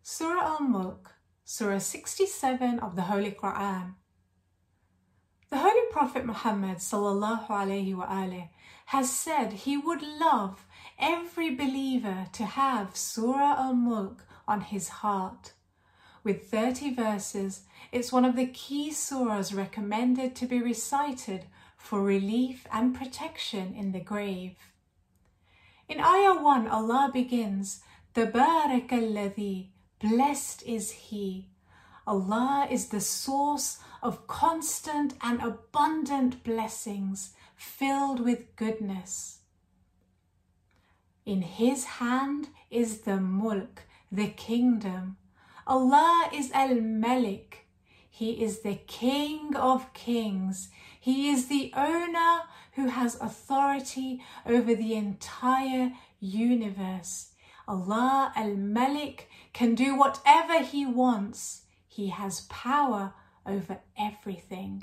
Surah Al-Mulk, Surah 67 of the Holy Quran. The Holy Prophet Muhammad ﷺ has said he would love every believer to have Surah Al-Mulk on his heart. With 30 verses, it's one of the key surahs recommended to be recited for relief and protection in the grave. In Ayah 1, Allah begins, Tabarak alladhi, blessed is He. Allah is the source of constant and abundant blessings, filled with goodness. In His hand is the mulk, the kingdom. Allah is Al-Malik. He is the King of kings. He is the owner who has authority over the entire universe. Allah Al-Malik can do whatever He wants. He has power over everything.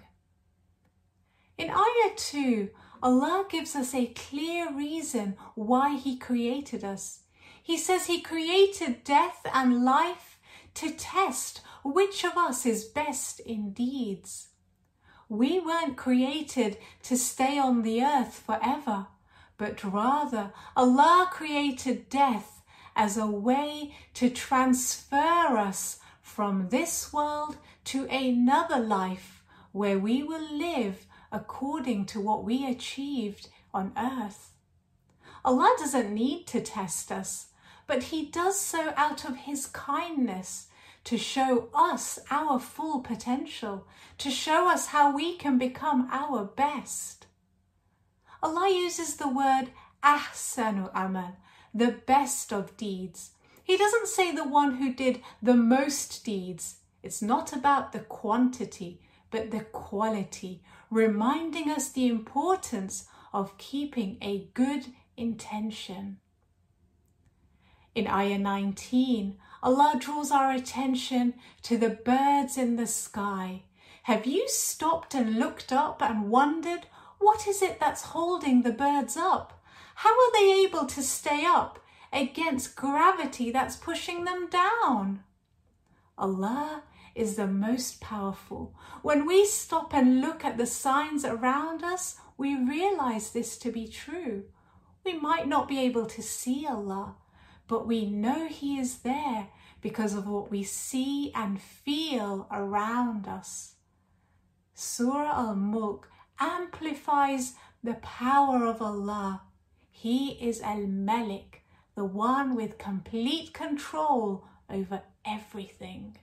In Ayah 2, Allah gives us a clear reason why He created us. He says He created death and life to test which of us is best in deeds. We weren't created to stay on the earth forever, but rather Allah created death as a way to transfer us from this world to another life where we will live according to what we achieved on earth. Allah doesn't need to test us, but He does so out of His kindness to show us our full potential, to show us how we can become our best. Allah uses the word ahsanu amal, the best of deeds. He doesn't say the one who did the most deeds. It's not about the quantity, but the quality, reminding us the importance of keeping a good intention. In Ayah 19, Allah draws our attention to the birds in the sky. Have you stopped and looked up and wondered, what is it that's holding the birds up? How are they able to stay up against gravity that's pushing them down? Allah is the most powerful. When we stop and look at the signs around us, we realize this to be true. We might not be able to see Allah, but we know He is there because of what we see and feel around us. Surah Al-Mulk amplifies the power of Allah. He is Al-Malik, the one with complete control over everything.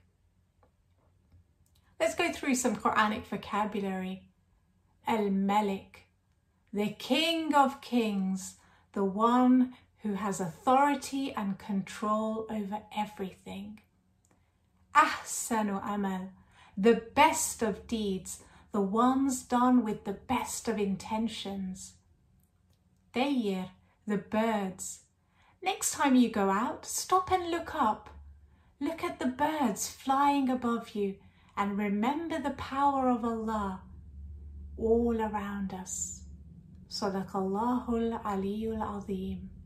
Let's go through some Quranic vocabulary. Al-Malik, the King of kings, the one who has authority and control over everything. Ahsanu amal, the best of deeds, the ones done with the best of intentions. Tayr, the birds. Next time you go out, stop and look up. Look at the birds flying above you and remember the power of Allah all around us. Sadaqallahul Aliyyul Azim.